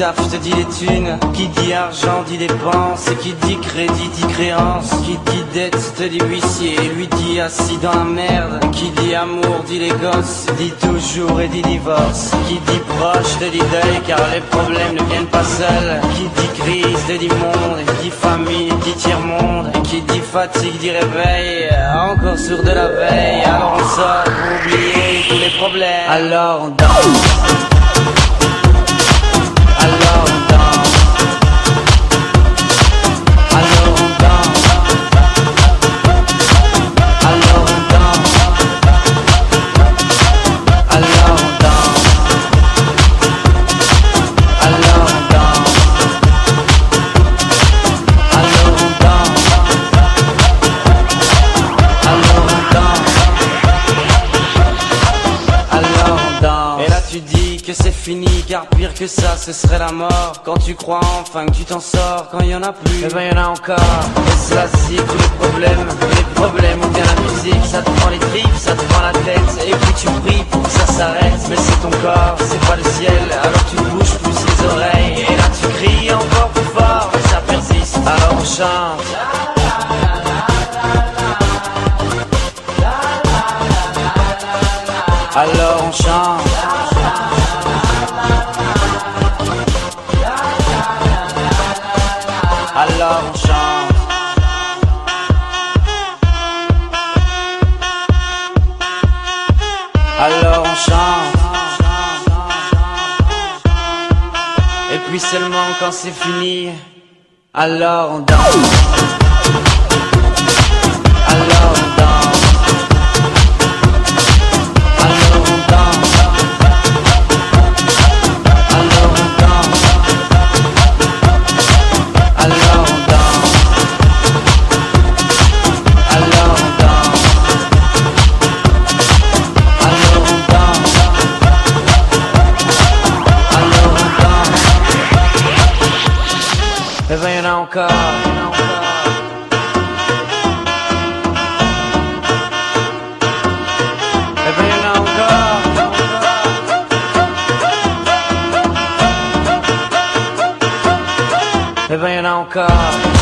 taf te dit les thunes, qui dit argent dit dépense, et qui dit crédit dit créance, qui dit dette te dit huissier, lui dit assis dans la merde, qui dit amour dit les gosses, dit toujours et dit divorce, qui dit proche te dit deuil car les problèmes ne viennent pas seuls, qui dit crise te dit monde, et qui dit famille dit tiers-monde, et qui dit fatigue dit réveil, encore sur de la veille, alors on sort pour oublier tous les problèmes, alors on danse. Alors on danse, alors on danse, alors on danse, alors on danse, alors on danse, alors on danse, alors on danse, alors on danse. Et là tu dis que c'est fini, car pire que ça ce serait la mort. Quand tu crois enfin que tu t'en sors, quand y en a plus, eh ben y en a encore. Et cela c'est tous les problèmes ou bien la musique. Ça te prend les tripes, ça te prend la tête, et puis tu pries pour que ça s'arrête. Mais c'est ton corps, c'est pas le ciel, alors tu bouges plus les oreilles. Et là tu cries encore plus fort, mais ça persiste, alors on chante. Alors on chante. Alors on chante. Alors on chante. Et puis seulement quand c'est fini, alors on danse. Alors on danse. Alors on danse. Alors on danse. Alors on danse. Alors on danse. Alors on danse. Alors on danse. Et ben y'en a encore. Et ben y'en a encore. Et ben y'en a encore.